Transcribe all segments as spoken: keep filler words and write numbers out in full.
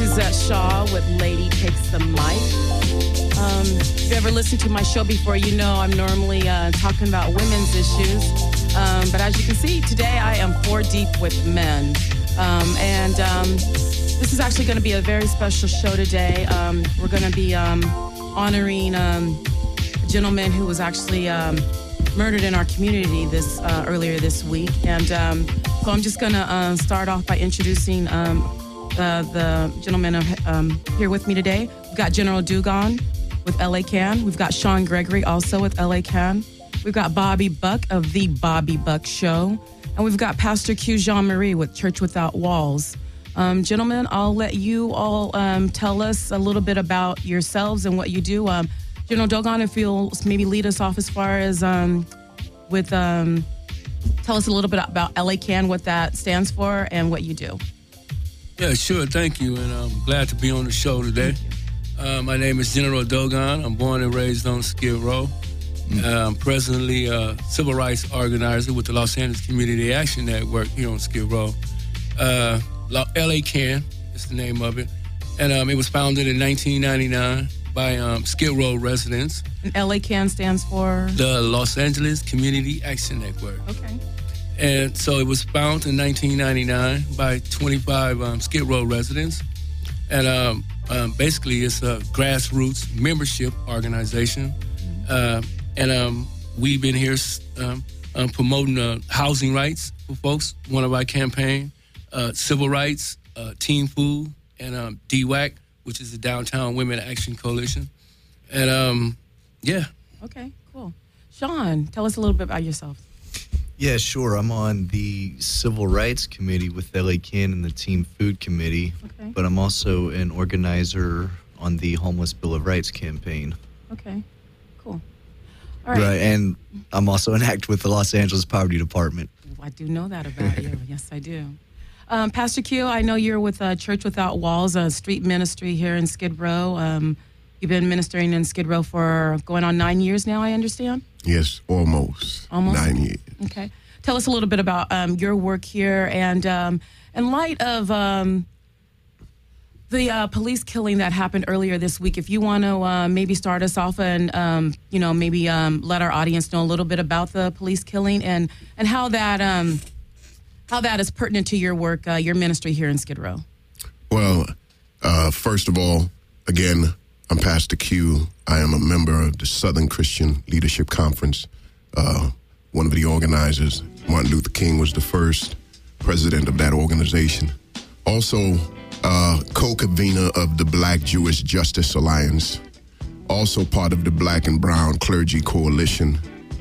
Suzette Shaw with Lady Takes the Mic. Um, if you've ever listened to my show before, you know I'm normally uh, talking about women's issues. Um, but as you can see, today I am four deep with men. Um, and um, this is actually going to be a very special show today. Um, we're going to be um, honoring um, a gentleman who was actually um, murdered in our community this uh, earlier this week. And um, so I'm just going to uh, start off by introducing um, uh, the gentleman um, here with me today. We've got General Dugan with L A Can. We've got Sean Gregory also with L A Can. We've got Bobby Buck of The Bobby Buck Show. And we've got Pastor Q Jean-Marie with Church Without Walls. Um, gentlemen, I'll let you all um, tell us a little bit about yourselves and what you do. Um, General Dogon, if you'll maybe lead us off as far as um, with, um, tell us a little bit about L A Can, what that stands for, and what you do. Yeah, sure. Thank you. And I'm glad to be on the show today. Uh, my name is General Dogon. I'm born and raised on Skid Row. Mm-hmm. Uh, I'm presently a civil rights organizer with the Los Angeles Community Action Network here on Skid Row. Uh, L A Can is the name of it. And um, it was founded in nineteen ninety-nine by um, Skid Row residents. And L A Can stands for? The Los Angeles Community Action Network. Okay. And so it was founded in nineteen ninety-nine by twenty-five um, Skid Row residents. And um, um, basically it's a grassroots membership organization. Mm-hmm. Uh, And um, we've been here um, um, promoting uh, housing rights for folks. One of our campaign, uh, civil rights, uh, Team Food, and um, D W A C, which is the Downtown Women Action Coalition. And um, yeah. Okay, cool. Sean, tell us a little bit about yourself. Yeah, sure. I'm on the Civil Rights Committee with L A Can and the Team Food Committee. Okay. But I'm also an organizer on the Homeless Bill of Rights campaign. Okay, cool. All right. Right, and I'm also an act with the Los Angeles Poverty Department. I do know that about you. Yes, I do. Um, Pastor Q, I know you're with uh, Church Without Walls, a street ministry here in Skid Row. Um, you've been ministering in Skid Row for going on nine years now, I understand? Yes, almost. Almost? Nine years. Okay. Tell us a little bit about um, your work here, and um, in light of um, the uh, police killing that happened earlier this week, if you want to uh, maybe start us off and, um, you know, maybe um, let our audience know a little bit about the police killing and, and how that um, how that is pertinent to your work, uh, your ministry here in Skid Row. Well, uh, first of all, again, I'm Pastor Q. I am a member of the Southern Christian Leadership Conference, uh, one of the organizers. Martin Luther King was the first president of that organization. Also, Uh, co-convener of the Black Jewish Justice Alliance, also part of the Black and Brown Clergy Coalition,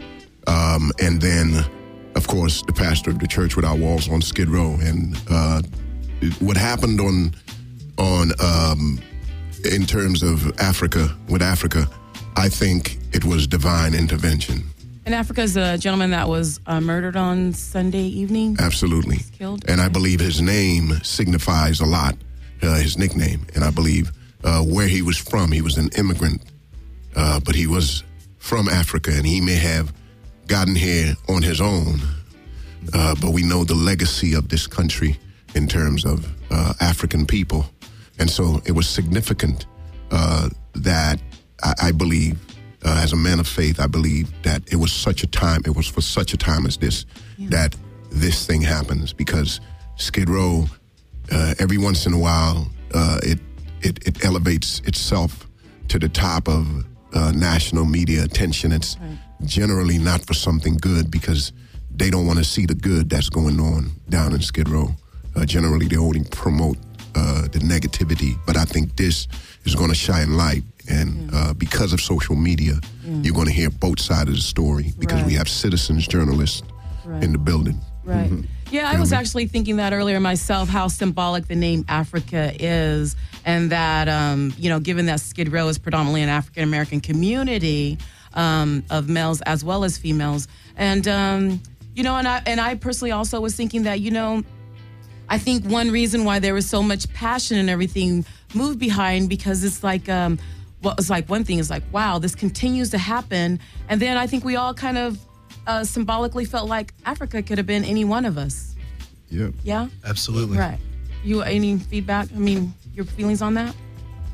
um, and then, of course, the pastor of the Church Without Walls on Skid Row. And uh, what happened on, on um, in terms of Africa, with Africa, I think it was divine intervention. And Africa is a gentleman that was uh, murdered on Sunday evening? Absolutely. Killed? And I believe his name signifies a lot. Uh, his nickname, and I believe uh, where he was from. He was an immigrant, uh, but he was from Africa, and he may have gotten here on his own. Uh, but we know the legacy of this country in terms of uh, African people. And so it was significant uh, that I, I believe, uh, as a man of faith, I believe that it was such a time, it was for such a time as this, yeah. that this thing happens, because Skid Row, Uh, every once in a while, uh, it, it it elevates itself to the top of uh, national media attention. It's right. generally not for something good, because they don't want to see the good that's going on down in Skid Row. Uh, generally, they only promote uh, the negativity. But I think this is going to shine light. And yeah. uh, because of social media, yeah. you're going to hear both sides of the story, because right. we have citizens, journalists right. in the building. Right. Mm-hmm. Yeah, I was actually thinking that earlier myself, how symbolic the name Africa is, and that, um, you know, given that Skid Row is predominantly an African-American community um, of males as well as females. And, um, you know, and I, and I personally also was thinking that, you know, I think one reason why there was so much passion and everything moved behind, because it's like, um, what was like one thing is like, wow, this continues to happen. And then I think we all kind of Uh, symbolically felt like Africa could have been any one of us. Yeah. Yeah? Absolutely. Right. You, any feedback? I mean... your feelings on that?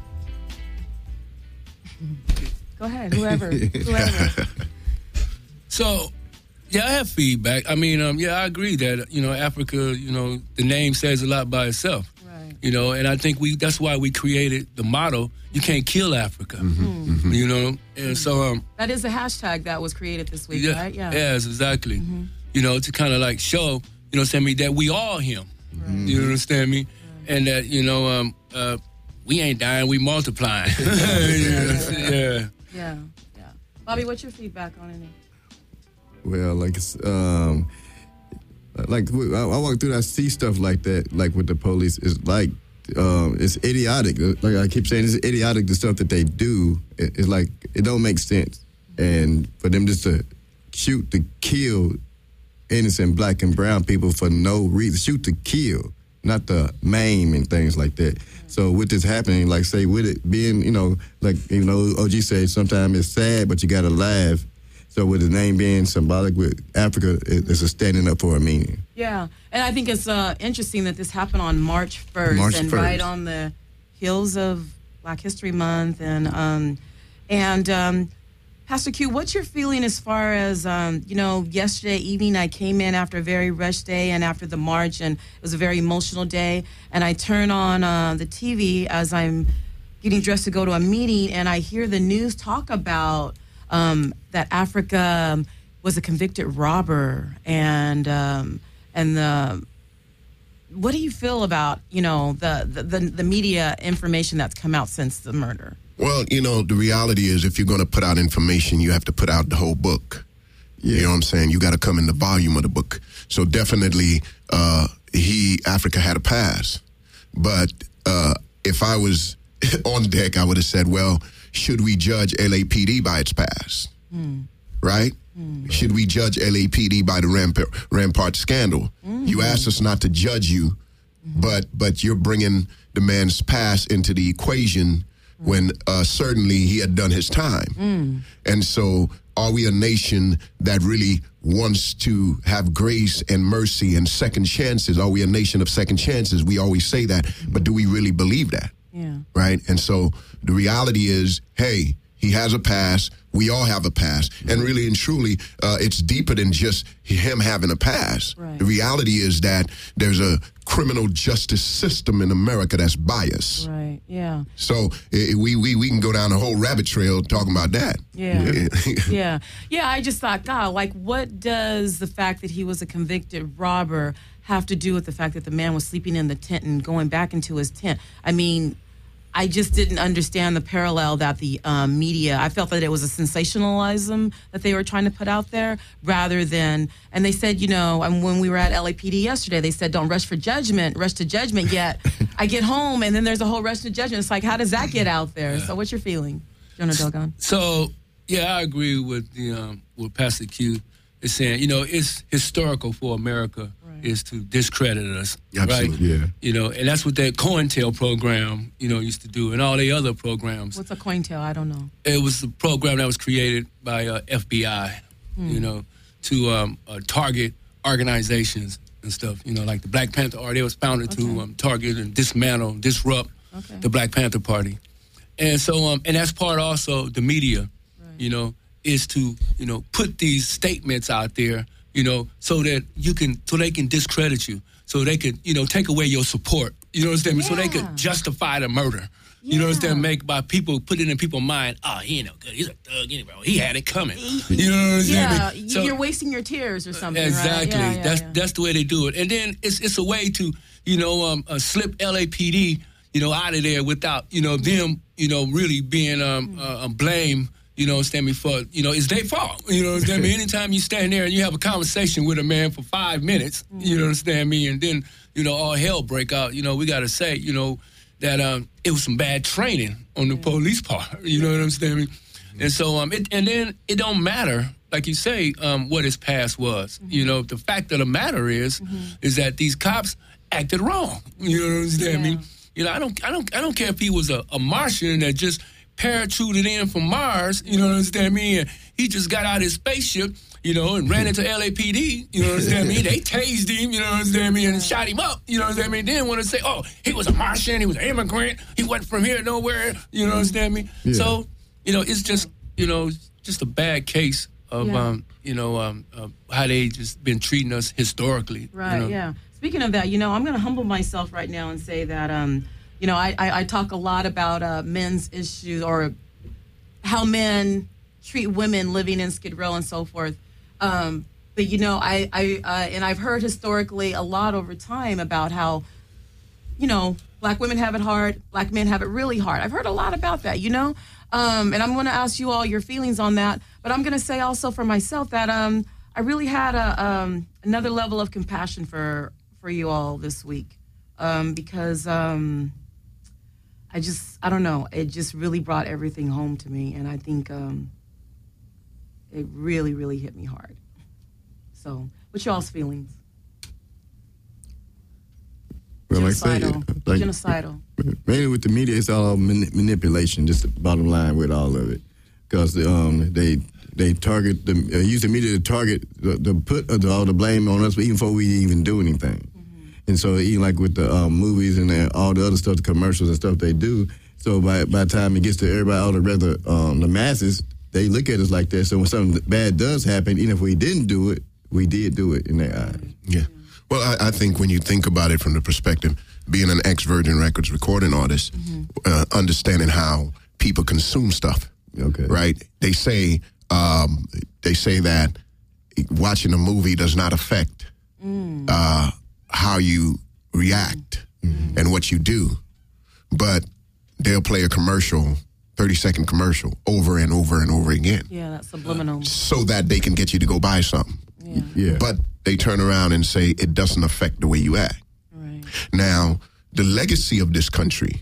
Go ahead, whoever, whoever. So, yeah, I have feedback. I mean, um, yeah, I agree that, you know, Africa, you know, the name says a lot by itself. Right. You know, and I think we that's why we created the motto, you can't kill Africa. Mm-hmm. Mm-hmm. You know, and so... Um, that is a hashtag that was created this week, yeah, right? Yeah. Yes, exactly. Mm-hmm. You know, to kind of like show, you know, understand me, that we all him. Right. You understand me? Right. And that, you know, um, uh, we ain't dying, we multiplying. yeah. yeah. Yeah. Yeah. Bobby, what's your feedback on it? Well, like it's, um, like I, I walk through, I see stuff like that, like with the police. It's like um, it's idiotic. Like I keep saying, it's idiotic. The stuff that they do, it, it's like it don't make sense. And for them just to shoot to kill innocent black and brown people for no reason, shoot to kill, not to maim and things like that. So with this happening, like say with it being, you know, like you know, O G said, sometimes it's sad, but you gotta laugh. So with the name being symbolic with Africa, it's a standing up for a meaning. Yeah, and I think it's uh, interesting that this happened on March first, March and first. right on the heels of Black History Month, and um, and um, Pastor Q, what's your feeling as far as um, you know? Yesterday evening, I came in after a very rush day and after the march, and it was a very emotional day. And I turn on uh, the T V as I'm getting dressed to go to a meeting, and I hear the news talk about. Um, that Africa was a convicted robber, and um, and the what do you feel about you know the, the the media information that's come out since the murder? Well, you know, the reality is, if you're going to put out information, you have to put out the whole book. Yeah. You know what I'm saying? You got to come in the volume of the book. So definitely, uh, he Africa had a past, but uh, if I was on deck, I would have said, well. Should we judge L A P D by its past? Mm. Right? Mm. Should we judge L A P D by the Rampart, Rampart scandal? Mm. You asked us not to judge you, mm. but but you're bringing the man's past into the equation mm. when uh, certainly he had done his time. Mm. And so are we a nation that really wants to have grace and mercy and second chances? Are we a nation of second chances? We always say that, but do we really believe that? Yeah. Right? And so the reality is, hey, he has a past. We all have a past. And really and truly, uh, it's deeper than just him having a past. Right. The reality is that there's a criminal justice system in America that's biased. Right, yeah. So uh, we, we, we can go down a whole rabbit trail talking about that. Yeah. yeah. Yeah, I just thought, God, like, what does the fact that he was a convicted robber have to do with the fact that the man was sleeping in the tent and going back into his tent? I mean, I just didn't understand the parallel that the um, media, I felt that it was a sensationalism that they were trying to put out there rather than, and they said, you know, and when we were at L A P D yesterday, they said, don't rush for judgment, rush to judgment, yet I get home and then there's a whole rush to judgment. It's like, how does that get out there? So what's your feeling, Jonah Dogon? So, yeah, I agree with the um, with Pastor Q is saying, you know, it's historical for America right. is to discredit us, Absolutely, right? Yeah. You know, and that's what that COINTEL program, you know, used to do, and all the other programs. What's a COINTEL? I don't know. It was a program that was created by uh, F B I, hmm. you know, to um, uh, target organizations and stuff. You know, like the Black Panther Party. It was founded okay. to um, target and dismantle, disrupt okay. the Black Panther Party, and so um, and that's part also the media, right. you know. Is to, you know, put these statements out there, you know, so that you can, so they can discredit you, so they could, you know, take away your support, you know what I'm saying? Yeah. So they could justify the murder, yeah. you know what I'm saying? Make by people, put it in people's mind, oh, he ain't no good, he's a thug anyway, he had it coming, you know what I'm saying? Yeah, so, you're wasting your tears or something, exactly. right? Yeah, yeah, that's yeah. that's the way they do it. And then it's it's a way to, you know, um, uh, slip L A P D, you know, out of there without, you know, them, you know, really being um, uh, blamed. You know, stand me for, you know, it's their fault. You know, understand me? Anytime you stand there and you have a conversation with a man for five minutes, mm-hmm. you know, understand me? And then, you know, all hell break out. You know, we got to say, you know, that um, it was some bad training on the mm-hmm. police part. You know what I'm saying? Mm-hmm. And so, um, it, and then it don't matter, like you say, um, what his past was. Mm-hmm. You know, the fact of the matter is, mm-hmm. is that these cops acted wrong. You know what I'm saying? Yeah. I mean, you know, I don't, I don't, I don't care if he was a, a Martian that just parachuted in from Mars, you know, understand me? And he just got out of his spaceship, you know, and ran into L A P D, you know, understand me? They tased him, you know, understand me? And shot him up, you know, understand me? Then want to say, oh, he was a Martian, he was an immigrant, he wasn't from here nowhere, you know, understand me? Yeah. So, you know, it's just, you know, just a bad case of, Yeah. um, you know, um, uh, how they just been treating us historically. Right, you know? yeah. Speaking of that, you know, I'm going to humble myself right now and say that, um, you know, I, I, I talk a lot about uh, men's issues or how men treat women living in Skid Row and so forth. Um, but, you know, I, I uh, and I've heard historically a lot over time about how, you know, black women have it hard, black men have it really hard. I've heard a lot about that, you know, um, and I'm going to ask you all your feelings on that. But I'm going to say also for myself that um, I really had a, um, another level of compassion for, for you all this week um, because um, I just, I don't know, it just really brought everything home to me. And I think um, it really, really hit me hard. So what's y'all's feelings? Well, like I say, Genocidal. like, Genocidal. mainly with the media, it's all mani- manipulation. Just the bottom line with all of it, because um, they they target the uh, use the media to target the, the put uh, the, all the blame on us, even before we even do anything. Mm-hmm. And so, even like with the um, movies and the, all the other stuff, the commercials and stuff they do. So by by the time it gets to everybody, all the regular um, the masses, they look at us like that. So when something bad does happen, even if we didn't do it, we did do it in their eyes. Yeah. Well, I, I think when you think about it from the perspective, being an ex-Virgin Records recording artist, mm-hmm. uh, understanding how people consume stuff, Okay. right? They say um, they say that watching a movie does not affect mm. uh, how you react mm. and what you do, but they'll play a commercial, thirty-second commercial, over and over and over again. Yeah, that's subliminal. So that they can get you to go buy something. Yeah. Yeah. But they turn around and say it doesn't affect the way you act. Right. Now, the legacy of this country,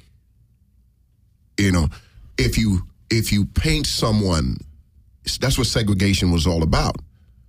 you know, if you if you paint someone, that's what segregation was all about.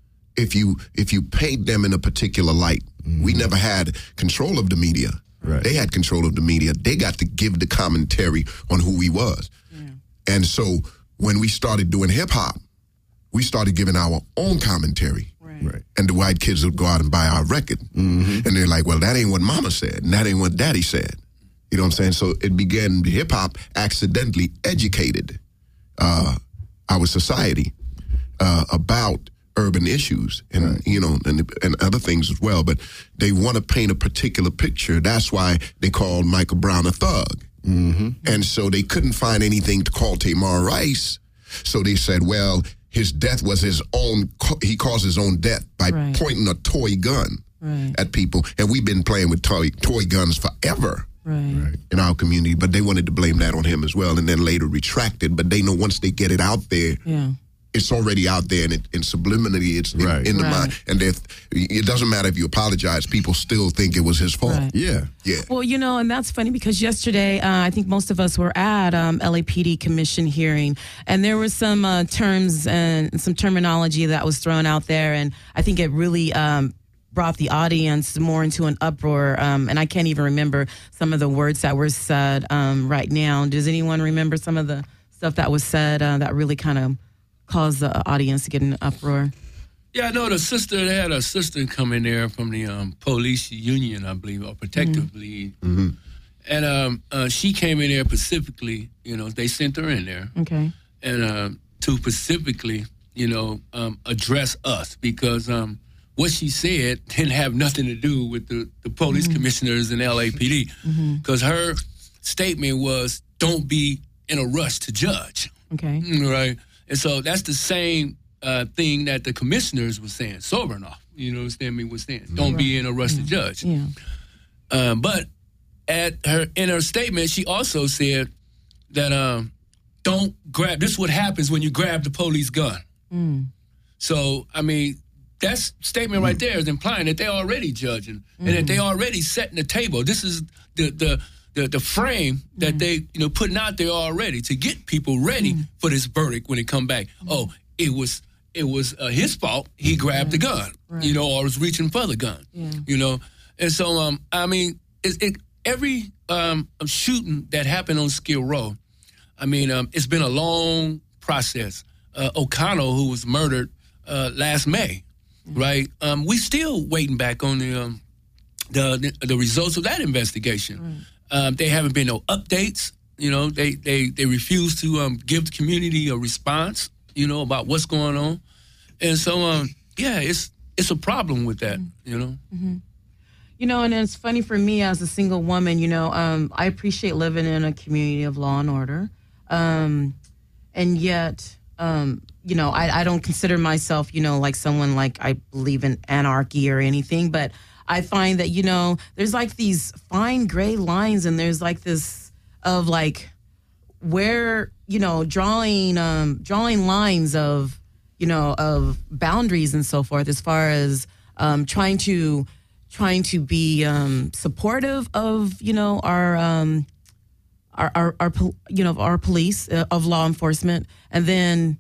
If you if you paint them in a particular light, mm-hmm. we never had control of the media. Right. They had control of the media. They got to give the commentary on who he was. Yeah. And so when we started doing hip hop, we started giving our own commentary. Right. And the white kids would go out and buy our record. Mm-hmm. And they're like, well, that ain't what mama said, and that ain't what daddy said. You know what I'm saying? So it began, hip-hop accidentally educated uh, our society uh, about urban issues and, right. you know, and, and other things as well. But they want to paint a particular picture. That's why they called Michael Brown a thug. Mm-hmm. And so they couldn't find anything to call Tamar Rice. So they said, well, his death was his own, he caused his own death by right. pointing a toy gun right. at people. And we've been playing with toy, toy guns forever right. in our community. But they wanted to blame that on him as well, and then later retracted. But they know once they get it out there, yeah. it's already out there, and, it, and subliminally it's right. in, in the right. mind. And if, it doesn't matter if you apologize, people still think it was his fault. Right. Yeah. Yeah. Well, you know, and that's funny because yesterday, uh, I think most of us were at um, L A P D commission hearing, and there were some uh, terms and some terminology that was thrown out there, and I think it really um, brought the audience more into an uproar, um, and I can't even remember some of the words that were said um, right now. Does anyone remember some of the stuff that was said uh, that really kind of caused the audience to get in an uproar? Yeah, I know the sister, they had a sister come in there from the um, police union, I believe, or protective mm-hmm. league. Mm-hmm. And um, uh, she came in there specifically, you know, they sent her in there. Okay. And uh, to specifically, you know, um, address us because um, what she said didn't have nothing to do with the, the police mm-hmm. commissioners in L A P D. Because mm-hmm. her statement was, don't be in a rush to judge. Okay. Right. And so that's the same uh, thing that the commissioners were saying, sober enough, you know, understand me, was saying, don't right. be in a rush yeah. to judge. Yeah. Uh, but at her in her statement, she also said that um, don't grab, this is what happens when you grab the police gun. Mm. So, I mean, that statement mm. right there is implying that they're already judging mm. and that they already setting the table. This is the, the, the, the frame that mm. they, you know, putting out there already to get people ready mm. for this verdict when it come back. Mm. Oh, it was it was uh, his fault. He grabbed yeah. the gun, right. you know, or was reaching for the gun, yeah. you know. And so, um, I mean, it, it, every um, shooting that happened on Skid Row, I mean, um, it's been a long process. Uh, O'Connell, who was murdered uh, last May, mm-hmm. right? Um, we still waiting back on the, um, the the the results of that investigation. Right. Um, they haven't been no updates. You know, they they they refuse to um, give the community a response. You know, about what's going on, and so um, yeah, it's it's a problem with that. Mm-hmm. You know. Mm-hmm. You know, and it's funny for me as a single woman, you know, um, I appreciate living in a community of law and order. Um, and yet, um, you know, I, I don't consider myself, you know, like someone like I believe in anarchy or anything. But I find that, you know, there's like these fine gray lines, and there's like this of like where, you know, drawing um, drawing lines of, you know, of boundaries and so forth as far as um, trying to trying to be um, supportive of, you know, our, um, our, our, our, you know, our police, uh, of law enforcement. And then,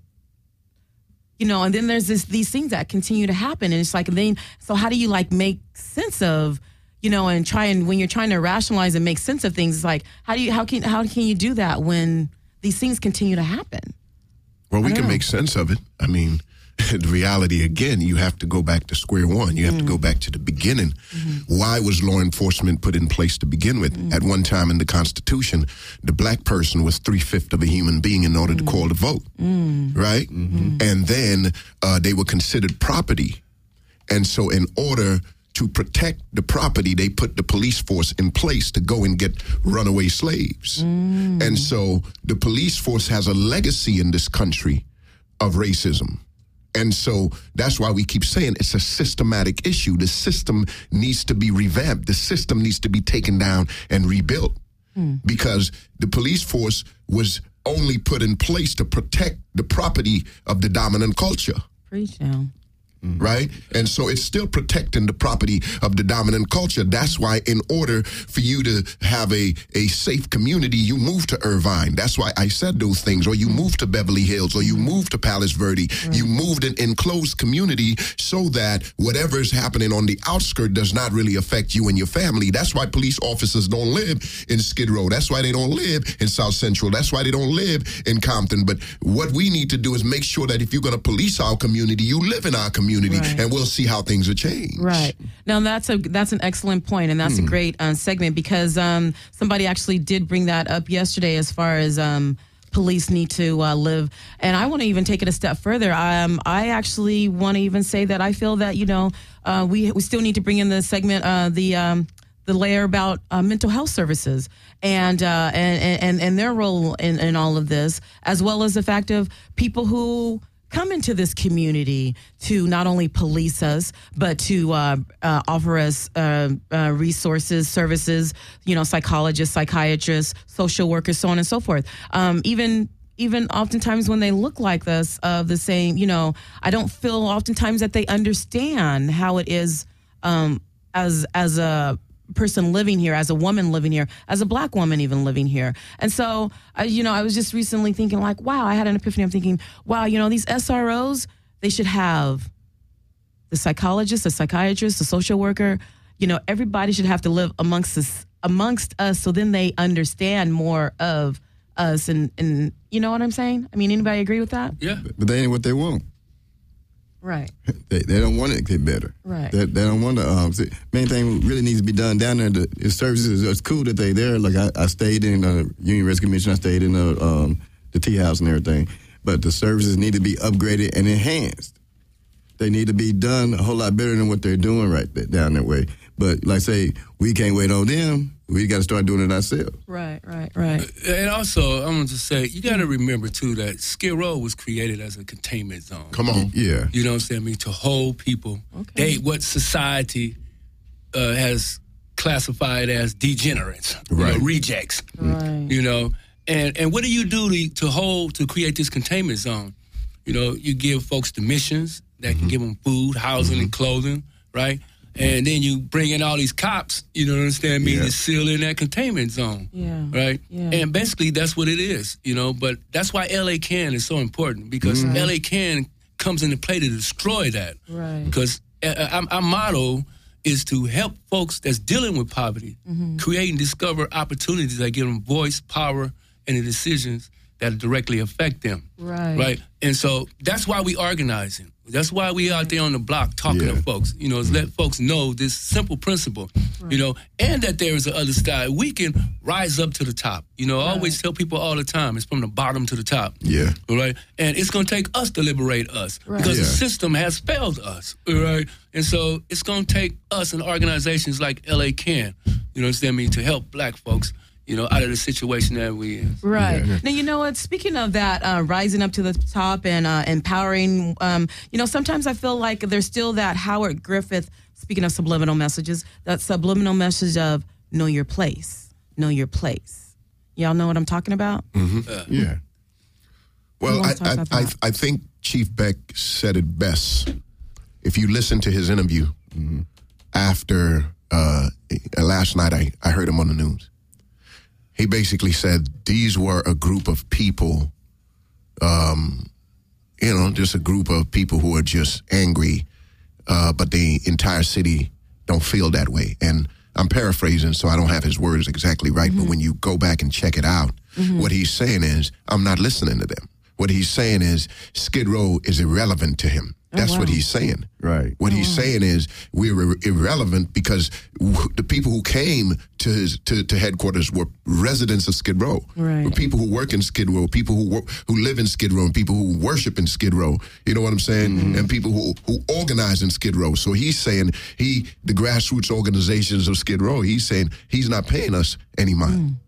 you know, and then there's this, these things that continue to happen. And it's like, and then, so how do you like make sense of, you know, and try and, when you're trying to rationalize and make sense of things, it's like, how do you, how can, how can you do that when these things continue to happen? Well, we can know. make sense of it. I mean, the reality, again, you have to go back to square one. You have mm. to go back to the beginning. Mm-hmm. Why was law enforcement put in place to begin with? Mm. At one time in the Constitution, the black person was three-fifths of a human being in order mm. to call the vote, mm. right? Mm-hmm. And then uh, they were considered property. And so in order to protect the property, they put the police force in place to go and get runaway slaves. Mm. And so the police force has a legacy in this country of racism. And so that's why we keep saying it's a systematic issue. The system needs to be revamped. The system needs to be taken down and rebuilt mm. because the police force was only put in place to protect the property of the dominant culture. Preach now. Right? And so it's still protecting the property of the dominant culture. That's why in order for you to have a, a safe community, you move to Irvine. That's why I said those things. Or you move to Beverly Hills, or you move to Palos Verde. Right. You moved an enclosed community so that whatever is happening on the outskirts does not really affect you and your family. That's why police officers don't live in Skid Row. That's why they don't live in South Central. That's why they don't live in Compton. But what we need to do is make sure that if you're going to police our community, you live in our community. Right. And we'll see how things are changed. Right. Now, that's a that's an excellent point, and that's mm. a great uh, segment because um, somebody actually did bring that up yesterday as far as um, police need to uh, live. And I want to even take it a step further. Um, I actually want to even say that I feel that, you know, uh, we, we still need to bring in the segment, uh, the um, the layer about uh, mental health services and, uh, and, and, and their role in, in all of this, as well as the fact of people who come into this community to not only police us, but to uh, uh, offer us uh, uh, resources, services, you know, psychologists, psychiatrists, social workers, so on and so forth. Um, even even oftentimes when they look like us, of uh, the same, you know, I don't feel oftentimes that they understand how it is um, as as a person living here, as a woman living here, as a black woman even living here. And so, uh, you know, I was just recently thinking like, wow, I had an epiphany. I'm thinking, wow, you know, these S R Os, they should have the psychologist, the psychiatrist, the social worker, you know, everybody should have to live amongst us, amongst us. So then they understand more of us. And, and you know what I'm saying? I mean, anybody agree with that? Yeah. But they ain't what they want. Right. They they don't want it to get better. Right. They, they don't want to. Um, see, main thing really needs to be done down there. The, the services. It's cool that they there. Like I, I stayed in the Union Rescue Commission. I stayed in the um, the tea house and everything. But the services need to be upgraded and enhanced. They need to be done a whole lot better than what they're doing right there, down that way. But like I say, we can't wait on them. We got to start doing it ourselves. Right, right, right. And also, I'm going to say, you got to remember, too, that Skid Row was created as a containment zone. Come on. Yeah. You know what I'm saying? I mean, to hold people. Okay. They, what society uh, has classified as degenerates, right. you know, rejects. Right. You know, and, and what do you do to, to hold, to create this containment zone? You know, you give folks the missions that mm-hmm. can give them food, housing, mm-hmm. and clothing, right? And then you bring in all these cops, you know what I'm understand me, yeah. to seal in that containment zone, yeah. right? Yeah. And basically that's what it is, you know, but that's why L A Can is so important because mm-hmm. L A Can comes into play to destroy that. Right. Because our, our motto is to help folks that's dealing with poverty, mm-hmm. create and discover opportunities that give them voice, power, and the decisions that directly affect them. Right. Right. And so that's why we organizing. That's why we out there on the block talking Yeah. to folks, you know, is let folks know this simple principle, you know, and that there is a other side. We can rise up to the top. You know, I always tell people all the time, it's from the bottom to the top. Yeah. All right. And it's going to take us to liberate us Right. because the Yeah. system has failed us. All right. And so it's going to take us and organizations like L A Can, you know, understand me, to help black folks, you know, out of the situation that we in. Right. Now, you know what? Speaking of that, uh, rising up to the top and uh, empowering, um, you know, sometimes I feel like there's still that Howard Griffith, speaking of subliminal messages, that subliminal message of know your place, know your place. Y'all know what I'm talking about? Yeah. Well, Who I, wants to talk I, about I, that? I think Chief Beck said it best. If you listen to his interview after uh, last night, I, I heard him on the news. He basically said these were a group of people, um, you know, just a group of people who are just angry, uh, but the entire city don't feel that way. And I'm paraphrasing, so I don't have his words exactly right, but when you go back and check it out, what he's saying is, I'm not listening to them. What he's saying is Skid Row is irrelevant to him. That's wow. what he's saying. Right. What he's saying is we're ir- irrelevant because w- the people who came to his to, to headquarters were residents of Skid Row. Right. Were people who work in Skid Row, people who work, who live in Skid Row, and people who worship in Skid Row. You know what I'm saying? And people who who organize in Skid Row. So he's saying he the grassroots organizations of Skid Row. He's saying he's not paying us any mind.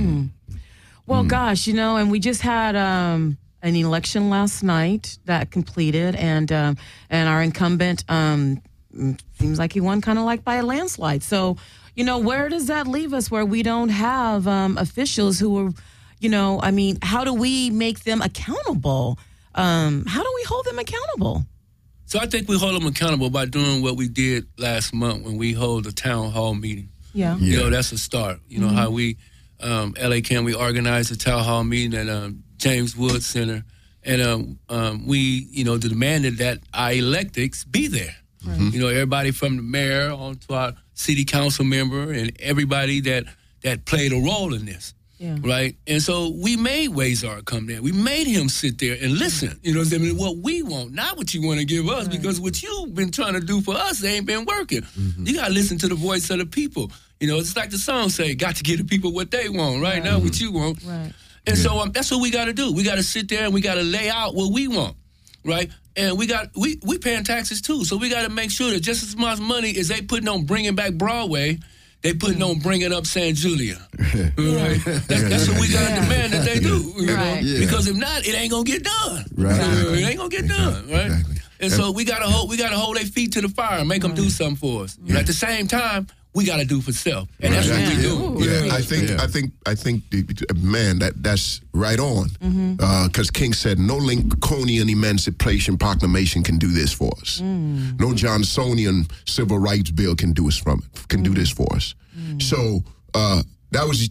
Well, gosh, you know, and we just had um, an election last night that completed, and um, and our incumbent um, seems like he won kind of like by a landslide. So, you know, where does that leave us where we don't have um, officials who are, you know, I mean, how do we make them accountable? Um, how do we hold them accountable? So I think we hold them accountable by doing what we did last month when we hold a town hall meeting. Yeah. You know, that's a start. You know, how we, um, L A Can, we organized a town hall meeting at um, James Wood Center. And um, um, we, you know, demanded that our electeds be there. You know, everybody from the mayor on to our city council member and everybody that, that played a role in this. Yeah. Right? And so we made Wazar come there. We made him sit there and listen. You know what I'm saying? What we want, not what you want to give us, because what you've been trying to do for us ain't been working. You got to listen to the voice of the people. You know, it's like the song say, got to give the people what they want, right? Not what you want. Right. And so um, that's what we got to do. We got to sit there and we got to lay out what we want, right? And we got we we paying taxes too, so we got to make sure that just as much money as they putting on bringing back Broadway, they putting on bringing up San Julia. Right? That's, that's what we got to Yeah. demand that they do, you know? Right. Yeah. Because if not, it ain't gonna get done. Right. Uh, it ain't gonna get done, right? Exactly. And so we gotta hold we gotta hold their feet to the fire and make them do something for us. And at the same time, we gotta do for self, and that's what we Yeah. do. Ooh. Yeah, I think, Yeah. I think, I think, the, man, that that's right on. Because King said, no Lincolnian Emancipation Proclamation can do this for us. No Johnsonian Civil Rights Bill can do us from it. Can do this for us. So uh, that was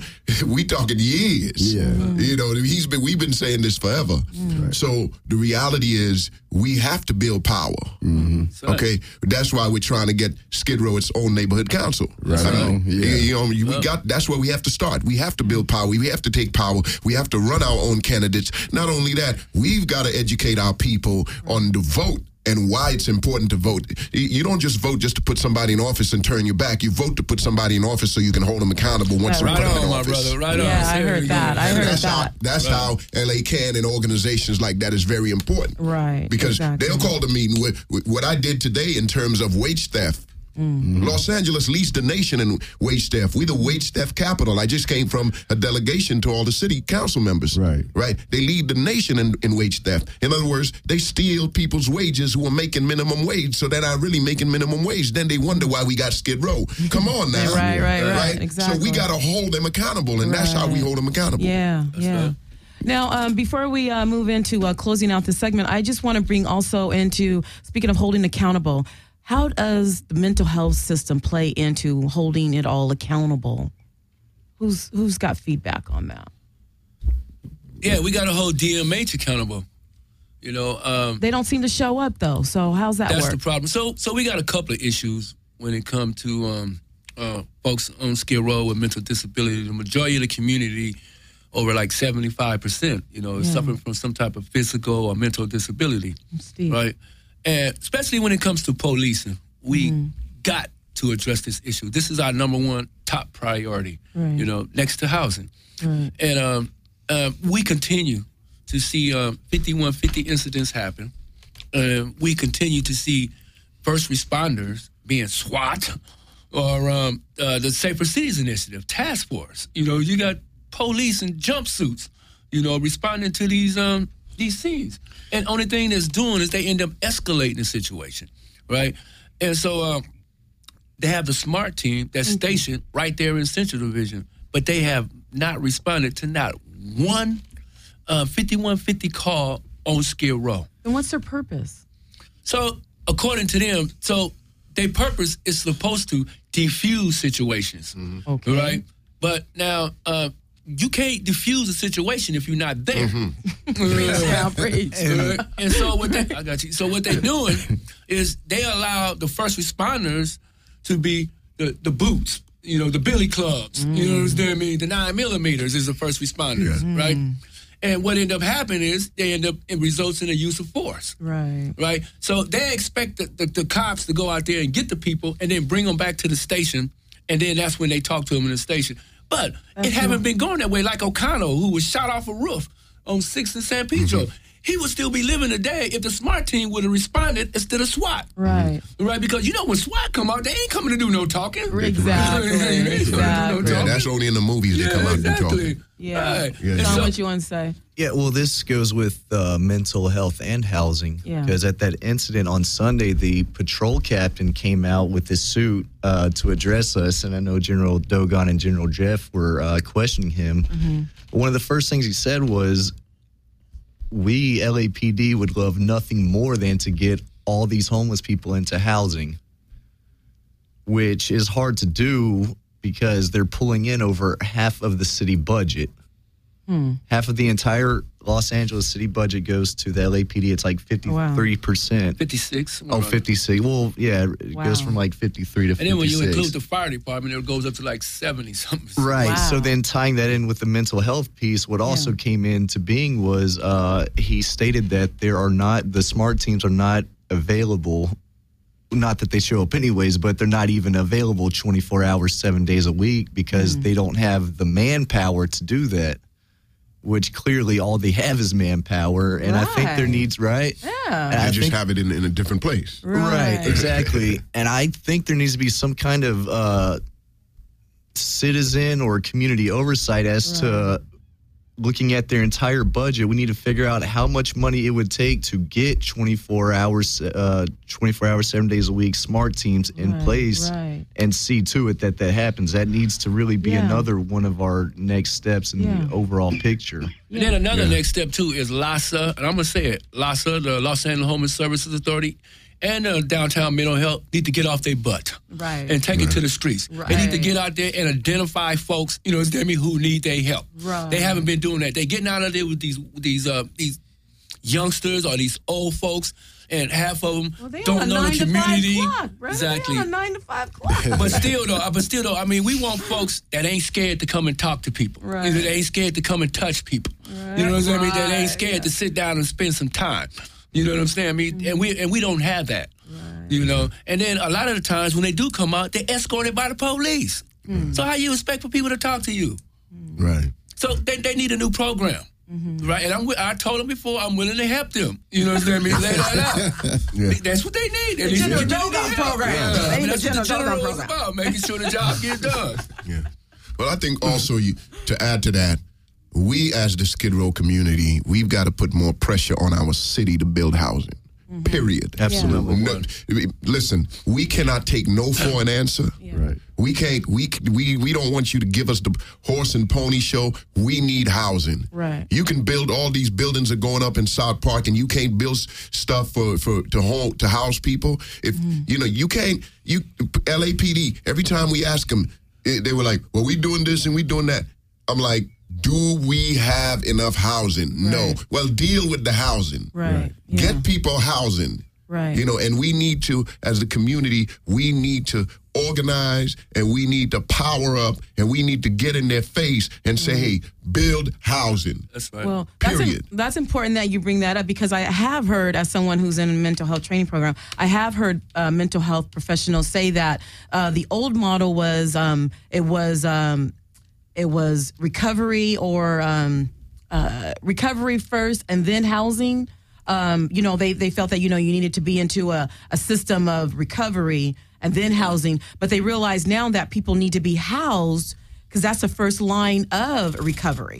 we talking years. Yeah. You know, he's been we've been saying this forever. So the reality is, we have to build power. So- Okay, that's why we're trying to get Skid Row its own neighborhood council. Right I mean, on, yeah. you- you know, you- we got. That's where we have to start. We have to build power. We have to take power. We have to run our own candidates. Not only that, we've got to educate our people on the vote and why it's important to vote. You you don't just vote just to put somebody in office and turn your back. You vote to put somebody in office so you can hold them accountable once you Right put them in on, my office. brother. Right on. Yeah, I Say it heard again. that. I heard that's how that. that's how L A Can and organizations like that is very important. Right. Because Exactly. they'll call the meeting. With, with what I did today in terms of wage theft. Los Angeles leads the nation in wage theft. We're the wage theft capital. I just came from a delegation to all the city council members. Right. Right. They lead the nation in, in wage theft. In other words, they steal people's wages who are making minimum wage, so they're not really making minimum wage. Then they wonder why we got Skid Row. Come on now. Right, right, right. Exactly. So we got to hold them accountable, and that's how we Right. hold them accountable. Yeah, yeah. right. Now, um, before we uh, move into uh, closing out this segment, I just want to bring also into, speaking of holding accountable, how does the mental health system play into holding it all accountable? Who's who's got feedback on that? Yeah, we got to hold D M H accountable. You know, um, They don't seem to show up though. So how's that that's work? the problem. So, so we got a couple of issues when it comes to um, uh, folks on Skid Row with mental disability. The majority of the community over like seventy-five percent, you know, Yeah. suffering from some type of physical or mental disability, Steve. right? And especially when it comes to policing, we Mm-hmm. got to address this issue. This is our number one top priority, Right. you know, next to housing. Right. And um, uh, we continue to see um, fifty-one fifty incidents happen. Uh, we continue to see first responders being SWAT or um, uh, the Safer Cities Initiative, task force. You know, you got police in jumpsuits, you know, responding to these um, these scenes. And only thing that's doing is they end up escalating the situation, right? And so um, they have the SMART team that's stationed right there in Central Division, but they have not responded to not one uh, fifty-one fifty call on Skid Row. And what's their purpose? So, according to them, so their purpose is supposed to defuse situations, Okay. right? But now, uh, you can't defuse a situation if you're not there. Yeah, preach. Right? And so what they, I got you. So what they're doing is they allow the first responders to be the, the boots, you know, the billy clubs. You know what I mean? The nine millimeters is the first responders, right? And what end up happening is they end up, it results in the use of force. Right. Right? So they expect the, the, the cops to go out there and get the people and then bring them back to the station, and then that's when they talk to them in the station. But That's it haven't right. been going that way. Like O'Connell, who was shot off a roof on sixth and San Pedro. He would still be living today if the SMART team would have responded instead of SWAT. Right. Right? Because you know when SWAT come out, they ain't coming to do no talking. Exactly. They ain't coming to do no Exactly. Yeah, talking. that's only in the movies they Yeah, come out and do exactly. talking. Yeah. Right. Yeah. And Sean, so- what you want to say? Yeah, well, this goes with uh, mental health and housing. Yeah. Because at that incident on Sunday, the patrol captain came out with his suit uh, to address us. And I know General Dogon and General Jeff were uh, questioning him. Mm-hmm. One of the first things he said was, we, L A P D, would love nothing more than to get all these homeless people into housing, which is hard to do because they're pulling in over half of the city budget. Half of the entire Los Angeles city budget goes to the L A P D. It's like fifty-three percent. fifty-six. Oh, fifty-six. Well, yeah, it Wow. goes from like fifty-three to And then when you fifty-six. include the fire department, it goes up to like seventy something. Right. Wow. So then tying that in with the mental health piece, what also Yeah. came into being was uh, he stated that there are not, the SMART teams are not available. Not that they show up anyways, but they're not even available twenty-four hours, seven days a week because they don't have the manpower to do that, which clearly all they have is manpower. And I think there Right. needs, right? Yeah. And I They just think- have it in, in a different place. Right, exactly. And I think there needs to be some kind of uh, citizen or community oversight as to looking at their entire budget. We need to figure out how much money it would take to get twenty-four hours, uh, twenty-four hours, seven days a week SMART teams in Right, place right. and see to it that that happens. That needs to really be Yeah. another one of our next steps in Yeah. the overall picture. And then another next step too is LASA, and I'm gonna say it, LASA, the Los Angeles Homeless Services Authority, and the downtown mental health need to get off their butt Right. and take it to the streets. They need to Right. get out there and identify folks, you know, it's them who need their help. Right. They haven't been doing that. They getting out of there with these these uh these youngsters or these old folks, and half of them Well, they don't on a know nine the to five community. clock, brother. Exactly. They on a nine to five clock. But still, though, but still, though, I mean, we want folks that ain't scared to come and talk to people. Right. You know, they ain't scared to come and touch people. Right. You know what I mean? That Right, ain't scared yeah. to sit down and spend some time. You know what I'm saying? I mean, and we and we don't have that. You know, and then a lot of the times when they do come out, they're escorted by the police. So how you expect for people to talk to you? Right. So they, they need a new program. Right, and I'm, wi- I told them before, I'm willing to help them. You know what I mean? Lay that out. Yeah. That's what they need. They need General to get Dogon the help. program. Yeah. They I mean, need that's the what the General general Dogon is program. about, making sure the job gets done. Yeah. Well, I think also you to add to that, we as the Skid Row community, we've got to put more pressure on our city to build housing. Period. Absolutely. No, listen, we cannot take no for an answer. Right. We can't. We we we don't want you to give us the horse and pony show. We need housing. Right. You can build all these buildings are going up in South Park, and you can't build s- stuff for for to home to house people. If you know you can't. You L A P D. Every time we ask them, eh, they were like, "Well, we doing this and we doing that." I'm like, "Do we have enough housing?" No. Right. Well, deal with the housing. Right. Yeah. Get people housing. Right. You know, and we need to, as a community, we need to organize and we need to power up and we need to get in their face and say, hey, build housing. That's right. Well, that's, Period. im- that's important that you bring that up because I have heard, as someone who's in a mental health training program, I have heard uh, mental health professionals say that uh, the old model was um, it was um, it was recovery or um, uh, recovery first and then housing. Um, you know, they, they felt that, you know, you needed to be into a, a system of recovery and then housing. But they realize now that people need to be housed because that's the first line of recovery.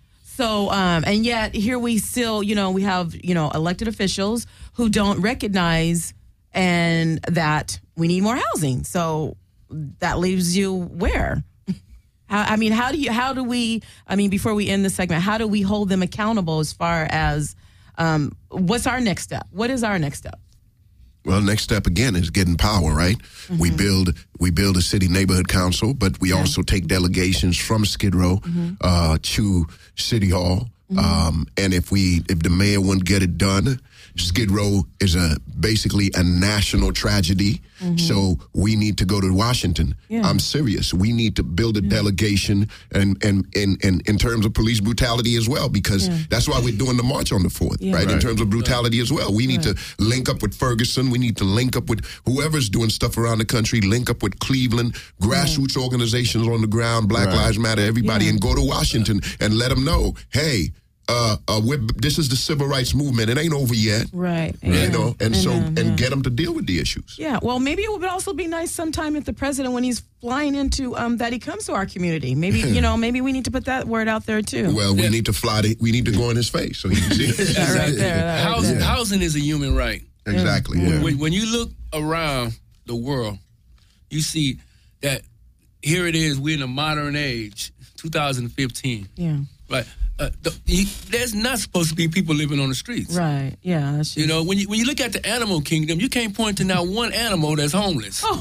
So, um, and yet here we still, you know, we have, you know, elected officials who don't recognize and that we need more housing. So that leaves you where? How, I mean, how do you, how do we, I mean, before we end the segment, how do we hold them accountable as far as Um, what's our next step? What is our next step? Well, next step again is getting power, right? Mm-hmm. We build we build a city neighborhood council, but we yeah. also take delegations from Skid Row mm-hmm. uh, to City Hall. Mm-hmm. Um, and if we if the mayor wouldn't get it done, Skid Row is a basically a national tragedy. Mm-hmm. So we need to go to Washington. Yeah. I'm serious. We need to build a yeah. delegation and and, and and in terms of police brutality as well, because yeah. that's why we're doing the march on the fourth, yeah. right? right? In terms of brutality as well. We need right. to link up with Ferguson. We need to link up with whoever's doing stuff around the country, link up with Cleveland, grassroots yeah. organizations on the ground, Black right. Lives Matter, everybody, yeah. and go to Washington and let them know, hey, Uh, uh, we're, this is the civil rights movement. It ain't over yet, right? You yeah. know, and Amen. so and yeah. get them to deal with the issues. Yeah. Well, maybe it would also be nice sometime if the president, when he's flying into, um, that he comes to our community. Maybe you know, maybe we need to put that word out there too. Well, we yeah. need to fly. To, we need to go in his face so he can see it. That right there. That right housing, there. housing is a human right. Exactly. Yeah. Yeah. When, when you look around the world, you see that here it is. We're in a modern age, two thousand fifteen. Yeah. Right. Uh, the, you, there's not supposed to be people living on the streets. Right. Yeah. That's you know, when you when you look at the animal kingdom, you can't point to now one animal that's homeless. Oh.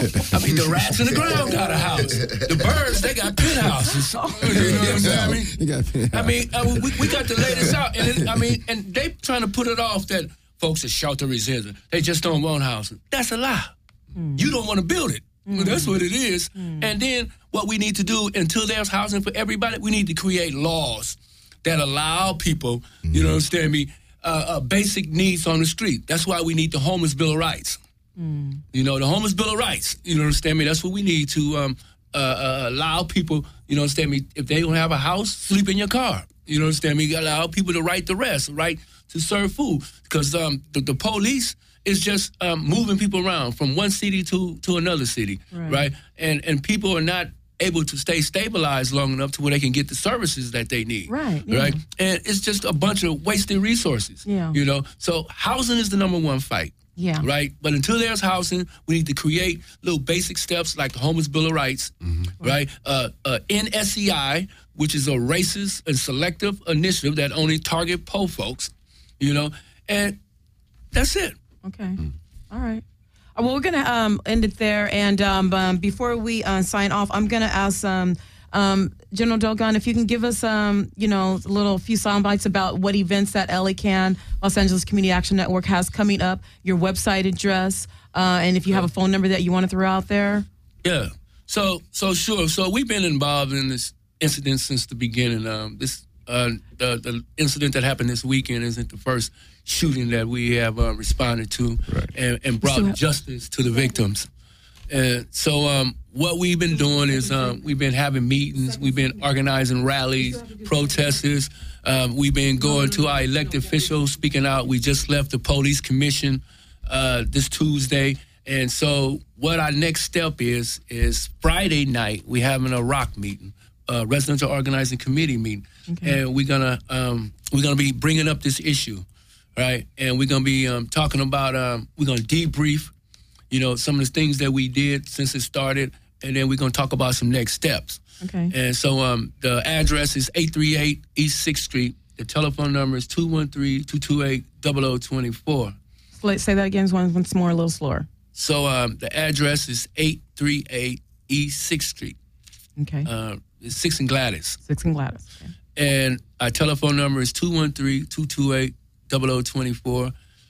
I mean, the rats in the ground got a house. The birds, they got pit houses. You know what I'm saying? I mean, I mean, uh, we, we got the latest out, and it, I mean, and they trying to put it off that folks are shelter resistant. They just don't want housing. That's a lie. Mm. You don't want to build it. Mm. That's what it is. Mm. And then what we need to do until there's housing for everybody, we need to create laws that allow people, mm. you know, understand me, uh, uh, basic needs on the street. That's why we need the Homeless Bill of Rights. Mm. You know, the Homeless Bill of Rights. You know, understand me? That's what we need to um, uh, uh, allow people, you know, understand me, if they don't have a house, sleep in your car. You know, understand me? Allow people to right the rest, right to serve food. Because um, the, the police is just um, moving people around from one city to, to another city, right? right? And and people are not able to stay stabilized long enough to where they can get the services that they need, right? Yeah. Right? And it's just a bunch of wasted resources, yeah. you know? So housing is the number one fight, yeah. right? But until there's housing, we need to create little basic steps like the Homeless Bill of Rights, mm-hmm. right? Uh, uh, N S E I, which is a racist and selective initiative that only target po folks, you know? And that's it. Okay. Mm. All right. Well, we're going to um, end it there. And um, um, before we uh, sign off, I'm going to ask um, um, General Dogon if you can give us, um, you know, a little few sound bites about what events that L A CAN, Los Angeles Community Action Network, has coming up, your website address, uh, and if you have a phone number that you want to throw out there. Yeah. So, so sure. So we've been involved in this incident since the beginning. Um, this uh, the, the incident that happened this weekend isn't the first shooting that we have uh, responded to right. and, and brought so, justice to the victims. And so um, what we've been doing is um, we've been having meetings, we've been organizing rallies, protesters, um, we've been going to our elected officials, speaking out. We just left the police commission uh, this Tuesday. And so what our next step is, is Friday night, we're having a ROC meeting, a residential organizing committee meeting. Okay. And we're gonna um, we're gonna be bringing up this issue. Right, and we're gonna be um, talking about. Um, we're gonna debrief, you know, some of the things that we did since it started, and then we're gonna talk about some next steps. Okay. And so um, the address is eight thirty-eight East sixth Street. The telephone number is two one three, two two eight, zero zero two four. Say that again once more, a little slower. So um, the address is eight thirty-eight East sixth Street. Okay. Uh, it's six and Gladys. Six and Gladys. Okay. And our telephone number is two one three, two two eight, zero zero two four.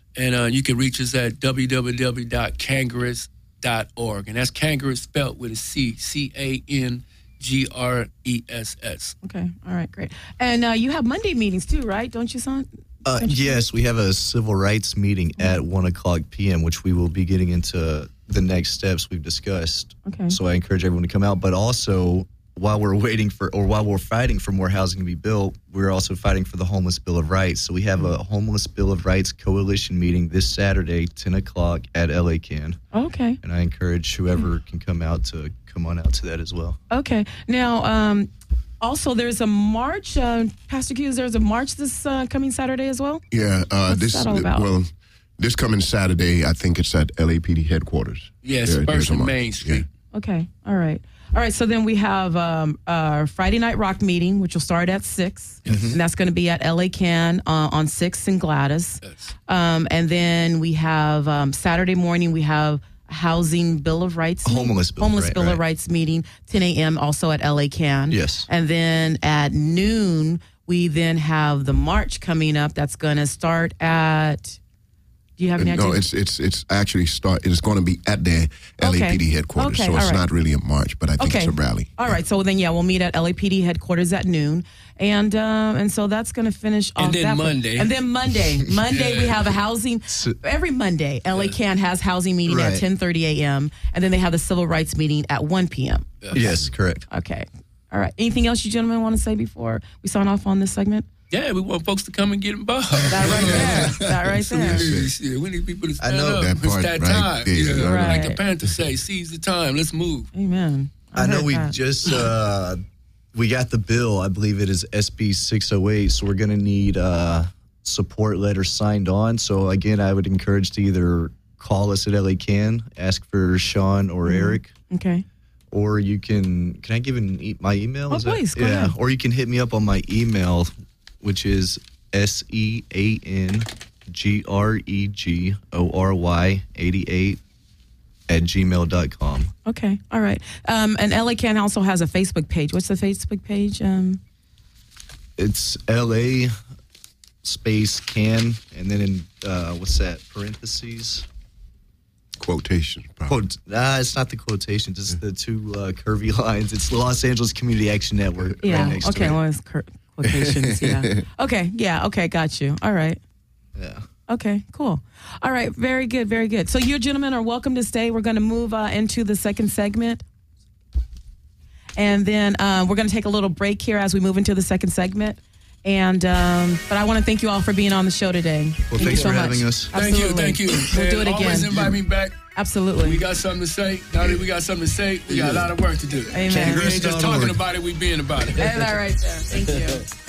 And uh, you can reach us at w w w dot cangurus dot org. And that's Cangurus spelled with a C, C A N G R E S S. Okay. All right. Great. And uh, you have Monday meetings too, right? Don't you, son? Uh, yes, we have a civil rights meeting at one o'clock p.m., which we will be getting into the next steps we've discussed. Okay. So I encourage everyone to come out. But also, while we're waiting for, or while we're fighting for more housing to be built, we're also fighting for the Homeless Bill of Rights. So we have a Homeless Bill of Rights coalition meeting this Saturday, ten o'clock at L A C A N. Okay. And I encourage whoever can come out to come on out to that as well. Okay. Now, um, also, there's a march. Uh, Pastor Hughes, there's a march this uh, coming Saturday as well? Yeah, uh, What's this that all about? well, this coming Saturday, I think it's at L A P D headquarters. Yes, There- there's First a and march. Main Street. Okay. All right. All right. So then we have um, our Friday Night Rock meeting, which will start at six. And that's going to be at L A C A N uh, on sixth and Gladys. Yes. Um, and then we have um, Saturday morning, we have a Housing Bill of Rights. A Homeless Bill, Homeless right, Bill of right. Rights meeting, ten a.m. also at L A C A N. Yes. And then at noon, we then have the march coming up that's going to start at. Do you have any idea? No, it's it's it's actually start. It's going to be at the L A P D Okay. headquarters, Okay, so it's all right. not really a march, but I think Okay. it's a rally. All right, so then yeah, we'll meet at L A P D headquarters at noon, and um, and so that's going to finish off And then that. Monday. And then Monday, Monday we Yeah. have a housing. Every Monday, L A C A N has housing meeting at Right. ten thirty a.m. and then they have the civil rights meeting at one p.m. Yes, correct. Okay, all right. Anything else you gentlemen want to say before we sign off on this segment? Yeah, we want folks to come and get involved. That right there, that right there. Yeah, we need people to stand know up. that part it's that right time. there. You know, Right. Like the Panthers say, seize the time. Let's move. Amen. I know heard we that. just uh, we got the bill. I believe it is S B six oh eight. So we're going to need uh, support letters signed on. So again, I would encourage to either call us at L A C A N, ask for Sean or Mm-hmm. Eric, Okay. or you can. Can I give an e- my email? Oh, Is that- please, go yeah. ahead. Or you can hit me up on my email, which is S E A N G R E G O R Y eighty-eight at gmail dot com. Okay. All right. Um, and L A C A N also has a Facebook page. What's the Facebook page? Um, It's L A space can, and then in, uh, what's that, parentheses? Quotations. probably. Quote, nah, it's not the quotations. It's the two uh, curvy lines. It's the Los Angeles Community Action Network. yeah. Right next Okay. To it. Well, it's cur- quotations. Yeah. Okay. Yeah. Okay. Got you. All right. Yeah. Okay, cool. All right, very good, very good. So you gentlemen are welcome to stay. We're going to move uh, into the second segment. And then uh, we're going to take a little break here as we move into the second segment. And um, but I want to thank you all for being on the show today. Well, Thank you thanks so for much. having us. Thank you, Absolutely. thank you. We'll And do it Always again. invite me back. Absolutely. We got something to say. Now that we got something to say, we got a lot of work to do. Amen. We ain't just talking about it, we being about it. That's all right there. Thank you.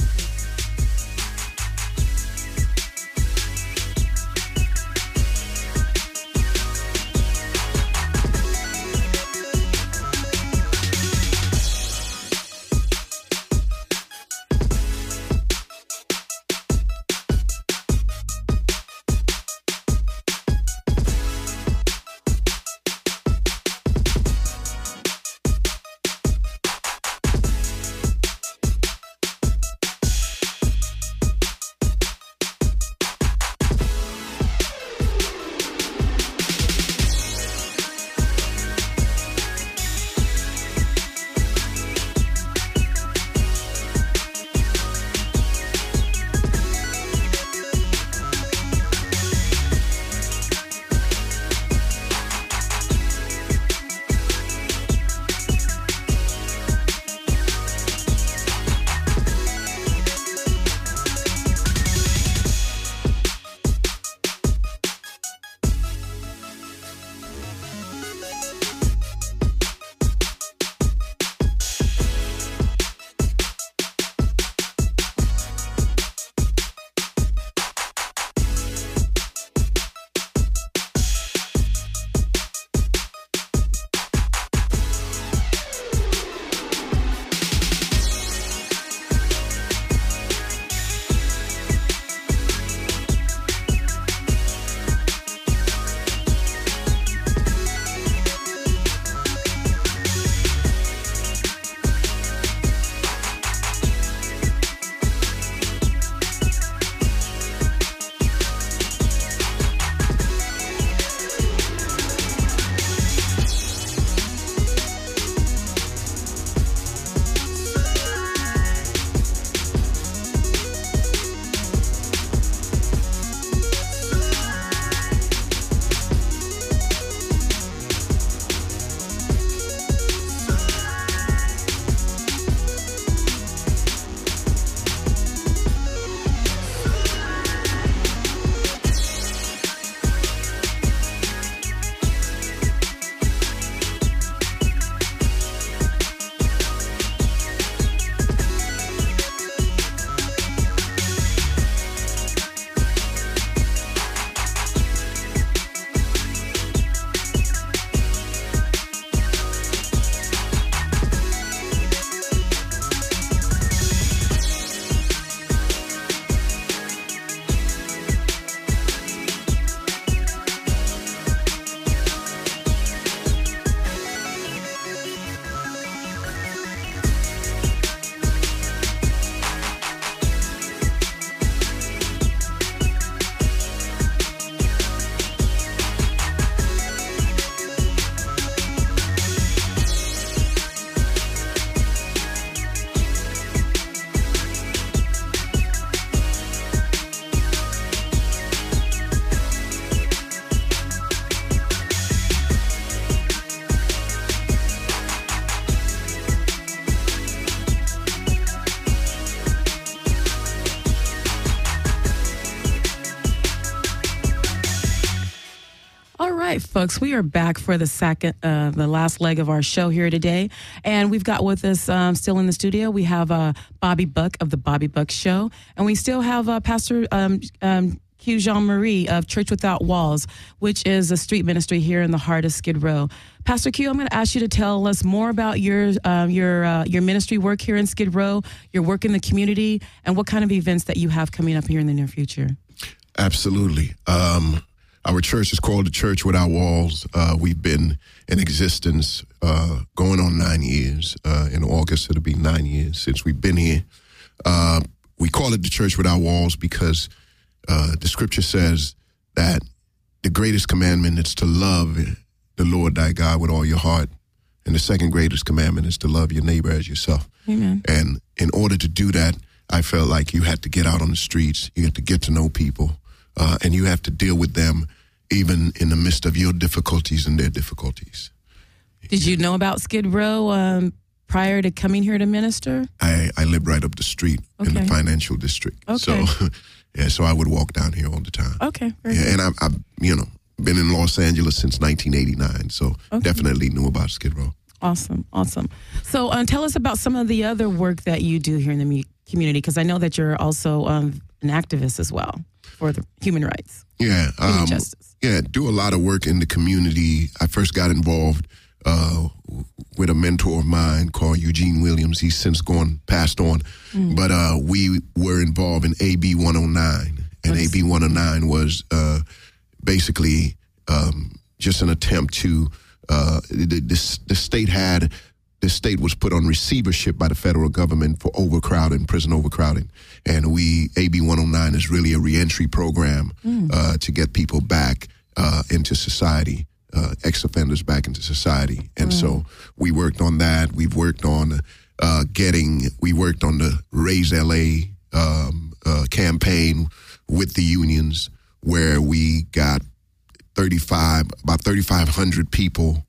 right, folks, we are back for the second, uh, the last leg of our show here today. And we've got with us um, still in the studio, we have uh, Bobby Buck of The Bobby Buck Show. And we still have uh, Pastor um, um, Q Jean-Marie of Church Without Walls, which is a street ministry here in the heart of Skid Row. Pastor Q, I'm going to ask you to tell us more about your uh, your uh, your ministry work here in Skid Row, your work in the community, and what kind of events that you have coming up here in the near future. Absolutely. Um, our church is called the Church Without Walls. Uh, we've been in existence uh, going on nine years. Uh, in August, it'll be nine years since we've been here. Uh, we call it the Church Without Walls because Uh, the scripture says that the greatest commandment is to love the Lord thy God with all your heart. And the second greatest commandment is to love your neighbor as yourself. Amen. And in order to do that, I felt like you had to get out on the streets. You had to get to know people. Uh, and you have to deal with them even in the midst of your difficulties and their difficulties. Did you know about Skid Row um, prior to coming here to minister? I, I live right up the street in the Okay. financial district. Okay. So, yeah, so I would walk down here all the time. Okay. Very Yeah, good. and I've, I've, you know, been in Los Angeles since nineteen eighty-nine, so Okay. definitely knew about Skid Row. Awesome. Awesome. So um, tell us about some of the other work that you do here in the mu- community, because I know that you're also um, an activist as well for the human rights, Yeah, human um, justice. yeah, do a lot of work in the community. I first got involved uh, with a mentor of mine called Eugene Williams. He's since gone, passed on, Mm. but uh, we were involved in A B one oh nine, and What's- A B one oh nine was uh, basically um, just an attempt to. Uh, the, the, the state had the state was put on receivership by the federal government for overcrowding, prison overcrowding, and we A B one oh nine is really a reentry program uh, to get people back uh, into society, uh, ex-offenders back into society, and so we worked on that. We've worked on uh, getting. We worked on the Raise L A um, uh, campaign with the unions, where we got thirty-five, about thirty-five hundred people,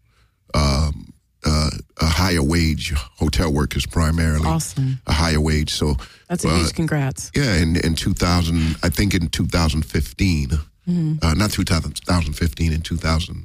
um, uh, a higher wage, hotel workers primarily, Awesome. a higher wage. So That's a uh, huge congrats. yeah, in, in two thousand, I think in two thousand fifteen, Mm-hmm. uh, not two thousand fifteen, in two thousand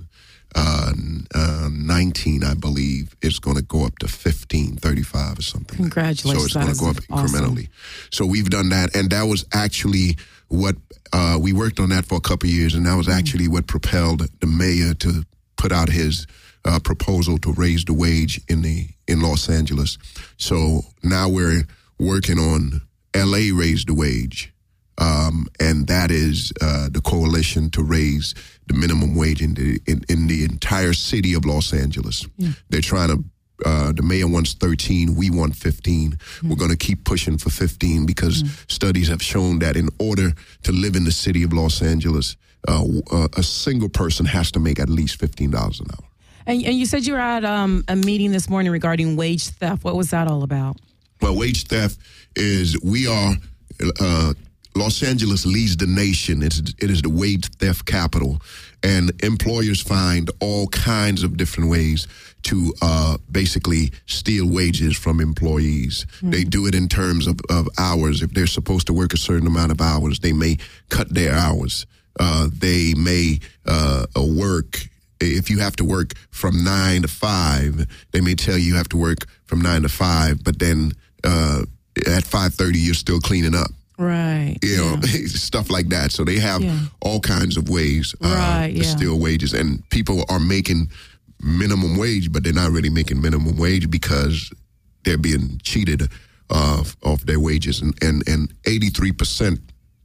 nineteen, I believe, it's going to go up to fifteen thirty-five or something. Congratulations. So it's That going is to go up awesome. incrementally. So we've done that, and that was actually what uh, we worked on that for a couple of years, and that was actually what propelled the mayor to put out his uh, proposal to raise the wage in the in Los Angeles. So now we're working on L A Raise the Wage, um, and that is uh, the coalition to raise the minimum wage in the in, in the entire city of Los Angeles. They're trying to. Uh, the mayor wants thirteen. We want fifteen. Mm-hmm. We're going to keep pushing for fifteen because mm-hmm. studies have shown that in order to live in the city of Los Angeles, uh, uh, a single person has to make at least fifteen dollars an hour. And, and you said you were at um, a meeting this morning regarding wage theft. What was that all about? Well, wage theft is we are. Uh, Los Angeles leads the nation. It's, it is the wage theft capital. And employers find all kinds of different ways to uh, basically steal wages from employees. Mm. They do it in terms of, of hours. If they're supposed to work a certain amount of hours, they may cut their hours. Uh, they may uh, work. If you have to work from nine to five, they may tell you you have to work from nine to five, but then uh, at five thirty, you're still cleaning up. Right. You know, yeah. stuff like that. So they have yeah. all kinds of ways uh, right, to yeah. steal wages. And people are making minimum wage, but they're not really making minimum wage because they're being cheated of, of their wages. And, and, and eighty-three percent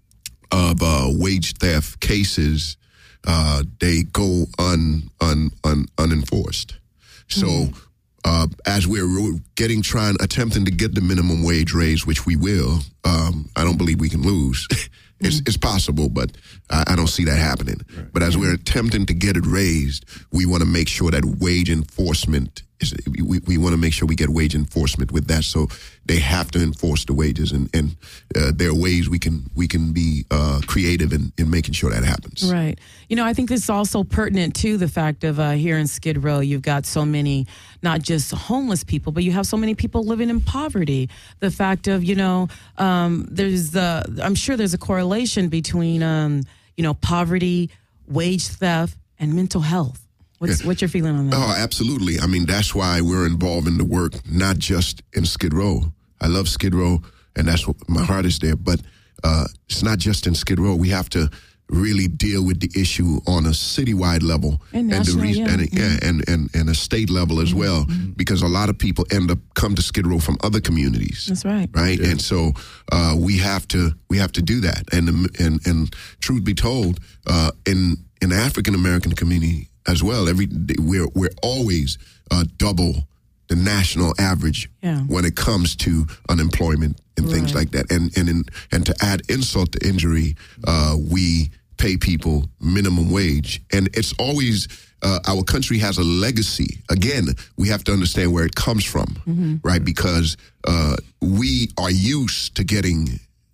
of uh, wage theft cases, uh, they go un, un, un, unenforced. So mm. uh, as we're getting, trying, attempting to get the minimum wage raised, which we will, um, I don't believe we can lose. It's, it's possible, but I, I don't see that happening. Right. But as we're attempting to get it raised, we want to make sure that wage enforcement is, we, we want to make sure we get wage enforcement with that. So they have to enforce the wages, and, and uh, there are ways we can we can be uh, creative in, in making sure that happens. Right. You know, I think this is also pertinent to the fact of uh, here in Skid Row, you've got so many, not just homeless people, but you have so many people living in poverty. The fact of, you know, um, there's the, I'm sure there's a correlation between, um, you know, poverty, wage theft, and mental health. What's, Yeah. what's your feeling on that? Oh, absolutely. I mean, that's why we're involved in the work, not just in Skid Row. I love Skid Row, and that's what my heart is there. But uh, it's not just in Skid Row. We have to really deal with the issue on a citywide level And the national, yeah. and, Mhm. yeah, and, and, and a state level as well, because a lot of people end up come to Skid Row from other communities. That's right. Right, and so uh, we have to we have to do that. And and and truth be told, uh, in in the African American community as well, every we're we're always uh, double the national average Yeah. when it comes to unemployment and things Right. like that. And and in, and to add insult to injury, uh, we pay people minimum wage, and it's always. Uh, our country has a legacy. Again, we have to understand where it comes from, Mm-hmm. right? Because uh, we are used to getting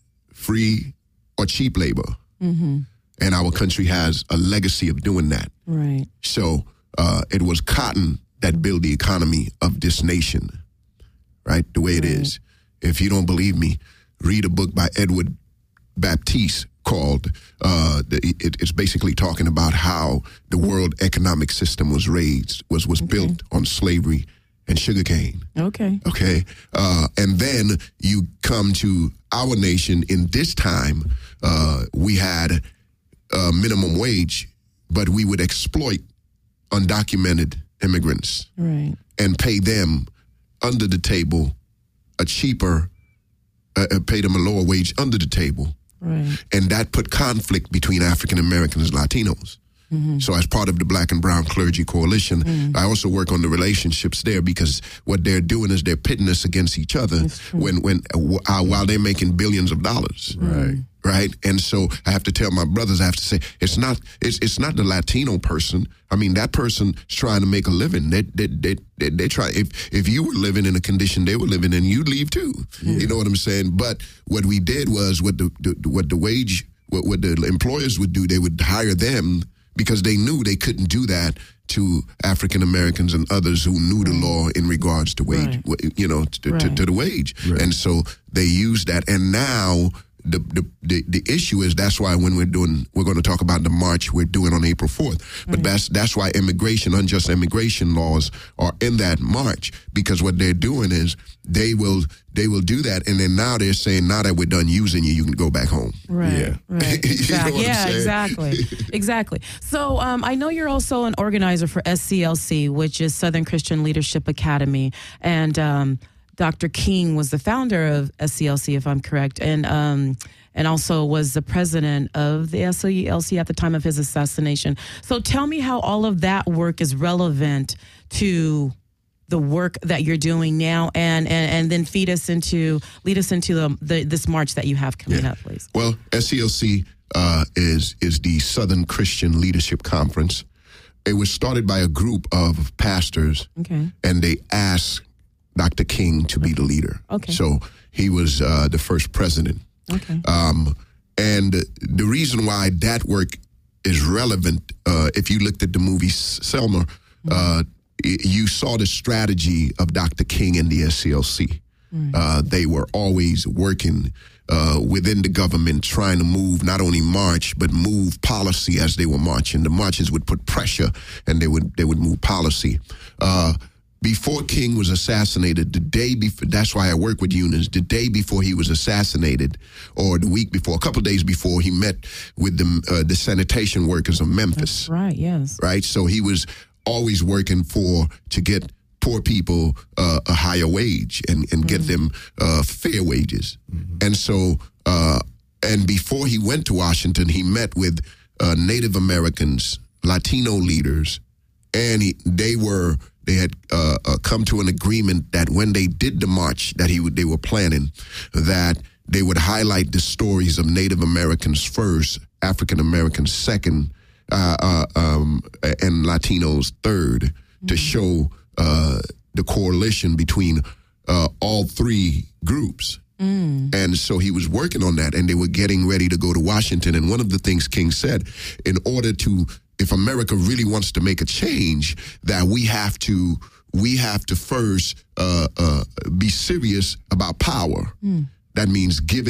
free or cheap labor, Mm-hmm. and our country has a legacy of doing that. Right. So uh, it was cotton that built the economy of this nation, right? The way it is. If you don't believe me, read a book by Edward Baptiste called, uh, the, it, it's basically talking about how the world economic system was raised, was, was built on slavery and sugarcane. Okay. Okay. Uh, and then you come to our nation in this time, uh, we had uh, minimum wage, but we would exploit undocumented immigrants Right. and pay them under the table a cheaper, uh, uh, pay them a lower wage under the table. Right. And that put conflict between African Americans and Latinos. Mm-hmm. So as part of the Black and Brown Clergy Coalition, Mm. I also work on the relationships there, because what they're doing is they're pitting us against each other when when uh, while they're making billions of dollars. Right. Right. And so I have to tell my brothers, I have to say, it's not it's it's not the Latino person. I mean, that person is trying to make a living. They they they they, they try if if you were living in a condition they were living in, you'd leave too. You know what I'm saying? But what we did was what the, the what the wage what, what the employers would do, they would hire them because they knew they couldn't do that to African Americans and others who knew the law in regards to wage, Right. w- you know, to, to, Right. to the wage. Right. And so they used that. And now the, the the the issue is, that's why when we're doing, we're going to talk about the march we're doing on April fourth. But that's that's why immigration, unjust immigration laws are in that march, because what they're doing is they will they will do that, and then now they're saying, now that we're done using you, you can go back home. Right. Yeah. Right. You know Exactly. what I'm Yeah, saying? exactly. Exactly. So um, I know you're also an organizer for S C L C, which is Southern Christian Leadership Academy. And um, Doctor King was the founder of S C L C, if I'm correct, and um, and also was the president of the S C L C at the time of his assassination. So tell me how all of that work is relevant to the work that you're doing now, and, and, and then feed us into, lead us into the, the this march that you have coming Yeah. up, please. Well, S C L C uh, is is the Southern Christian Leadership Conference. It was started by a group of pastors, Okay. and they asked Doctor King to be the leader. Okay. So he was uh, the first president. Okay. Um, and the reason why that work is relevant, uh, if you looked at the movie Selma, uh, y- you saw the strategy of Doctor King and the S C L C. Uh, they were always working uh, within the government, trying to move, not only march, but move policy as they were marching. The marches would put pressure, and they would they would move policy. Uh, Before King was assassinated, the day before, that's why I work with unions, the day before he was assassinated, or the week before, a couple of days before, he met with the, uh, the sanitation workers of Memphis, Right, yes. right? So he was always working for, to get poor people uh, a higher wage and, and get them uh, fair wages. And so, uh, and before he went to Washington, he met with uh, Native Americans, Latino leaders, and he, they were... They had uh, uh, come to an agreement that when they did the march that he would, they were planning, that they would highlight the stories of Native Americans first, African Americans second, uh, uh, um, and Latinos third, mm-hmm. to show uh, the coalition between uh, all three groups. Mm. And so he was working on that, and they were getting ready to go to Washington. And one of the things King said, in order to, if America really wants to make a change, that we have to, we have to first uh, uh, be serious about power. Mm. That means giving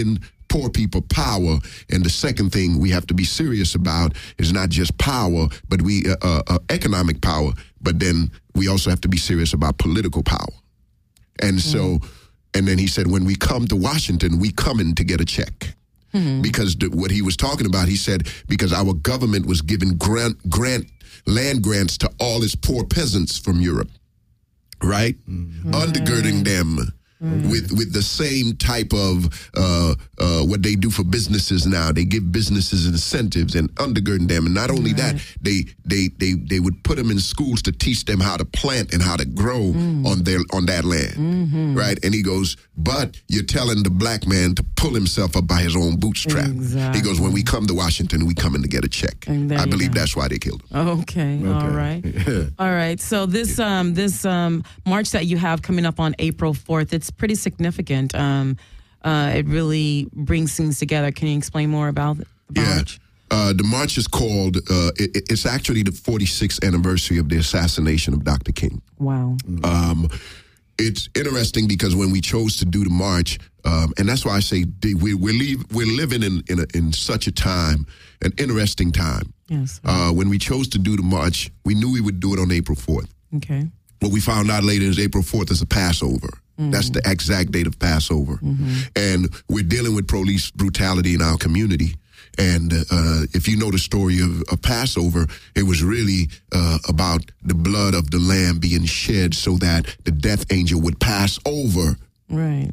poor people power. And the second thing we have to be serious about is not just power, but we uh, uh, uh, economic power, but then we also have to be serious about political power. And so, mm. and then he said, when we come to Washington, we come in to get a check. Mm-hmm. Because the, what he was talking about, he said, because our government was giving grant, grant land grants to all its poor peasants from Europe, right? Mm-hmm. Undergirding them mm-hmm. with with the same type of uh, uh, what they do for businesses now. They give businesses incentives and undergirding them. And not only right. that, they, they they they would put them in schools to teach them how to plant and how to grow mm. on their on that land, mm-hmm. right? And he goes, but you're telling the black man to pull himself up by his own bootstrap. Exactly. He goes, when we come to Washington, we come in to get a check. I believe go. that's why they killed him. Okay, okay. all right. all right, so this um, this um, march that you have coming up on April fourth, it's pretty significant. Um, uh, it really brings things together. Can you explain more about the yeah. march? Uh, the march is called, uh, it, it's actually the forty-sixth anniversary of the assassination of Doctor King. Wow. Um, it's interesting because when we chose to do the march, um, and that's why I say we, we're, leave, we're living in in, a, in such a time, an interesting time. Yes. Uh, when we chose to do the march, we knew we would do it on April fourth. Okay. What we found out later is April fourth is a Passover. Mm-hmm. That's the exact date of Passover. Mm-hmm. And we're dealing with police brutality in our community. And uh, if you know the story of, of Passover, it was really uh, about the blood of the lamb being shed so that the death angel would pass over right.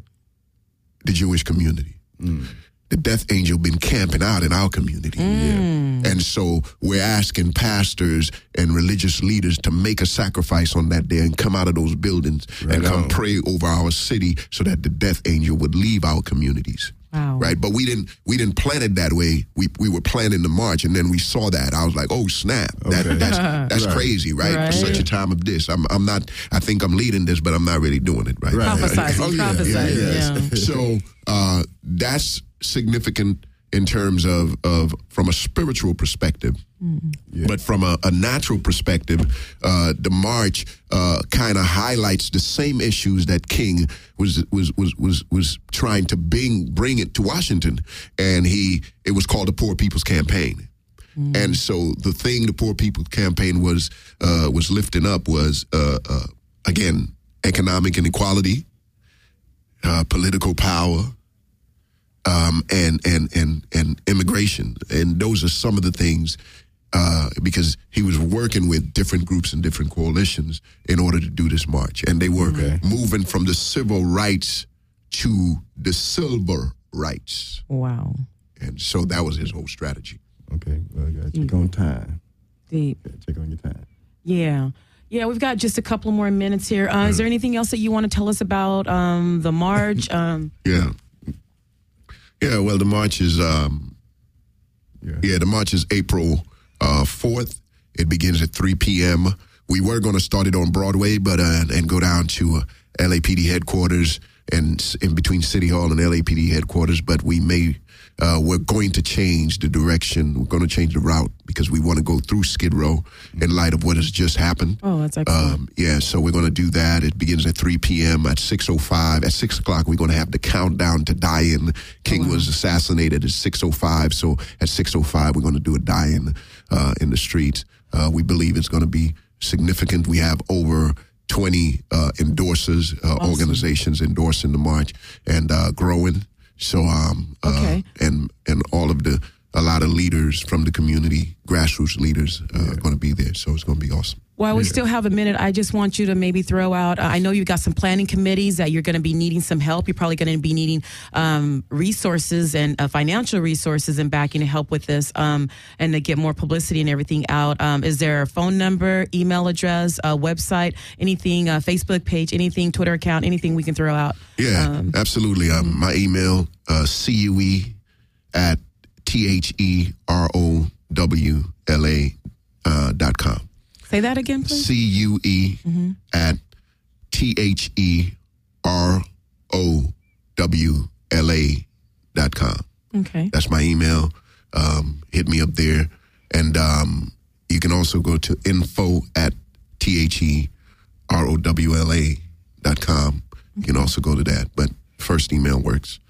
the Jewish community. Mm. The death angel been camping out in our community. Mm. Yeah. And so we're asking pastors and religious leaders to make a sacrifice on that day and come out of those buildings right and come on. pray over our city so that the death angel would leave our communities. Wow. Right, but we didn't we didn't plan it that way. We we were planning the march, and then we saw that. I was like, oh snap, that, okay. that's that's right. crazy, right? right? For such a time of this, I'm I'm not. I think I'm leading this, but I'm not really doing it, right? right. Prophesizing, oh, yeah. prophesizing, yeah, yeah. So uh, that's significant in terms of of from a spiritual perspective. Mm-hmm. Yeah. But from a, a natural perspective, uh, the march uh, kind of highlights the same issues that King was was was was was trying to bring bring it to Washington, and he it was called the Poor People's Campaign. Mm. And so the thing the Poor People's Campaign was uh, was lifting up was uh, uh, again economic inequality, uh, political power. Um, and, and, and, and immigration. And those are some of the things, uh, because he was working with different groups and different coalitions in order to do this march. And they were okay. moving from the civil rights to the civil rights. Wow. And so that was his whole strategy. Okay, well, I got to check on time. Deep. Yeah, check on your time. Yeah. Yeah, we've got just a couple more minutes here. Uh, is there anything else that you want to tell us about um, the march? Um, yeah. Yeah, well, the march is, um, yeah. yeah, the march is April uh, fourth. It begins at three p.m. We were going to start it on Broadway, but uh, and go down to uh, L A P D headquarters and in between City Hall and L A P D headquarters, but we may, uh, we're going to change the direction. We're going to change the route because we want to go through Skid Row in light of what has just happened. Oh, that's excellent. Um, yeah, so we're going to do that. It begins at three p.m. At six oh five. At six o'clock, we're going to have the countdown to die-in. King oh, wow. was assassinated at six oh five, so at six oh five, we're going to do a die-in uh, in the streets. Uh, we believe it's going to be significant. We have over twenty uh, endorsers, uh, awesome. organizations endorsing the march and uh, growing. So, um, okay. uh, and and all of the, a lot of leaders from the community, grassroots leaders uh, yeah. are going to be there. So it's going to be awesome. While we yeah. still have a minute, I just want you to maybe throw out, uh, I know you've got some planning committees that you're going to be needing some help. You're probably going to be needing um, resources and uh, financial resources and backing to help with this um, and to get more publicity and everything out. Um, is there a phone number, email address, uh, website, anything, uh, Facebook page, anything, Twitter account, anything we can throw out? Yeah, um, absolutely. Um, mm-hmm. My email, uh, C U E at T H E R O W L A uh, dot com. Say that again, please. C U E mm-hmm. at T H E R O W L A dot com. Okay. That's my email. Um, hit me up there. And um, you can also go to info at T H E R O W L A dot com. You can also go to that. But first email works.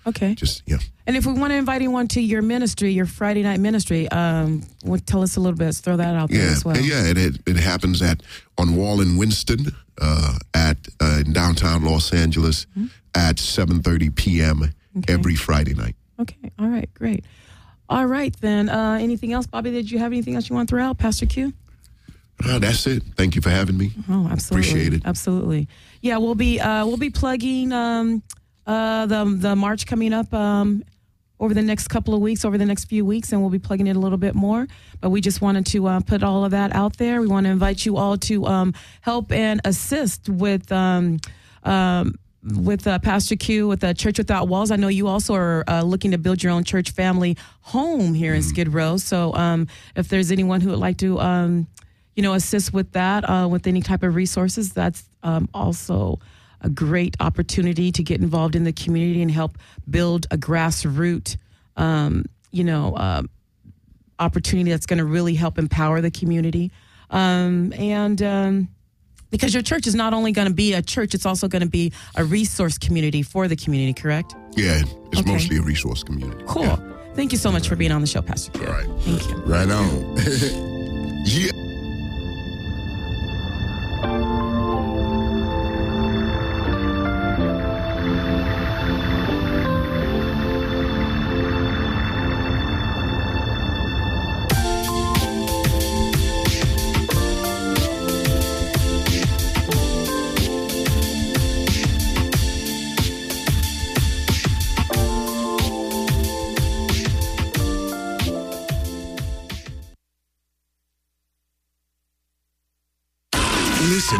Okay. Just, yeah. And if we want to invite anyone to your ministry, your Friday night ministry, um, well, tell us a little bit. Let's throw that out there Yeah, as well. yeah. It, it, it happens at on Wall in Winston uh, at uh, in downtown Los Angeles mm-hmm. at seven thirty p.m. Okay. every Friday night. Okay. All right. Great. All right, then. Uh, anything else, Bobby? Did you have anything else you want to throw out, Pastor Q? Uh, that's it. Thank you for having me. Oh, absolutely. Appreciate it. Absolutely. Yeah, we'll be uh, we'll be plugging um, uh, the the march coming up um, over the next couple of weeks, over the next few weeks, and we'll be plugging it a little bit more. But we just wanted to uh, put all of that out there. We want to invite you all to um, help and assist with. Um, um, with uh, Pastor Q, with the Church Without Walls. I know you also are uh, looking to build your own church family home here in Skid Row. So um, if there's anyone who would like to, um, you know, assist with that, uh, with any type of resources, that's um, also a great opportunity to get involved in the community and help build a grassroots, um, you know, uh, opportunity that's going to really help empower the community. Um, and... Um, Because your church is not only going to be a church, it's also going to be a resource community for the community, correct? Yeah, it's okay. mostly a resource community. Cool. Yeah. Thank you so much for being on the show, Pastor Q. All right. Thank you. Right on. Yeah.